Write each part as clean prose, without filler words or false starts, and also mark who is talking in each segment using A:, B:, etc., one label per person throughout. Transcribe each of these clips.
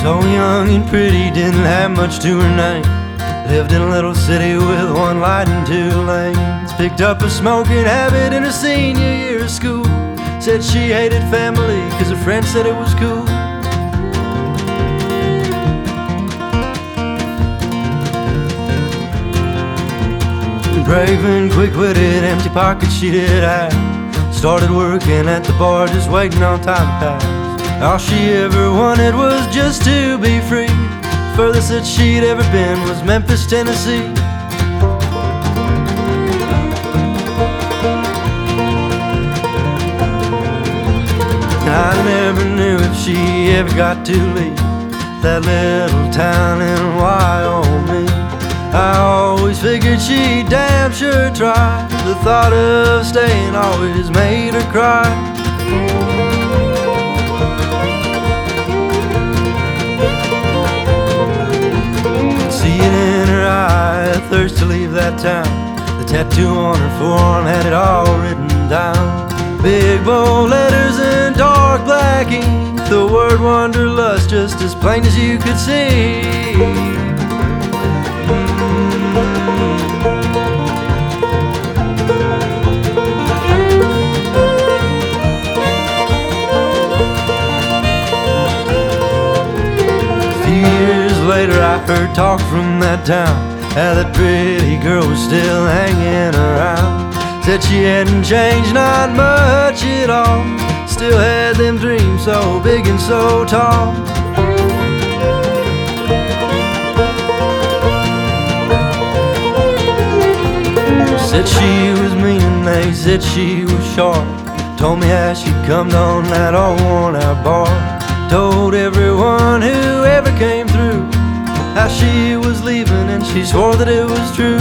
A: So young and pretty, didn't have much to her name. Lived in a little city with one light and two lanes. Picked up a smoking habit in her senior year of school. Said she hated family cause her friends said it was cool. Brave and quick-witted, empty pockets she did have. Started working at the bar, just waiting on time to pass. All she ever wanted was just to be free. Furthest that she'd ever been was Memphis, Tennessee. And I never knew if she ever got to leave that little town in Wyoming. I always figured she'd damn sure try. The thought of staying always made her cry. See it in her eye, a thirst to leave that town. The tattoo on her forearm had it all written down. Big bold letters in dark black ink. The word wanderlust just as plain as you could see. Later I heard talk from that town, how that pretty girl was still hanging around. Said she hadn't changed, not much at all. Still had them dreams so big and so tall. Said she was mean and they said she was sharp. Told me how she'd come on that old worn out bar. Told everyone who ever came through how she was leaving, and she swore that it was true.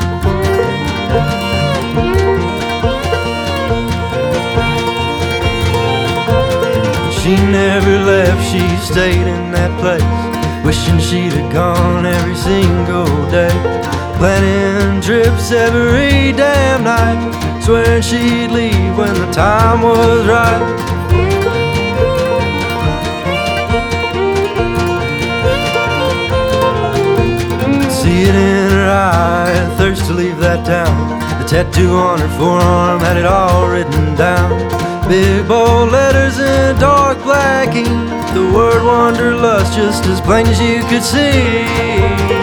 A: She never left, she stayed in that place, wishing she'd have gone every single day. Planning trips every damn night, swearing she'd leave when the time was right. See it in her eye, a thirst to leave that town. The tattoo on her forearm had it all written down. Big bold letters in dark black ink. The word wanderlust just as plain as you could see.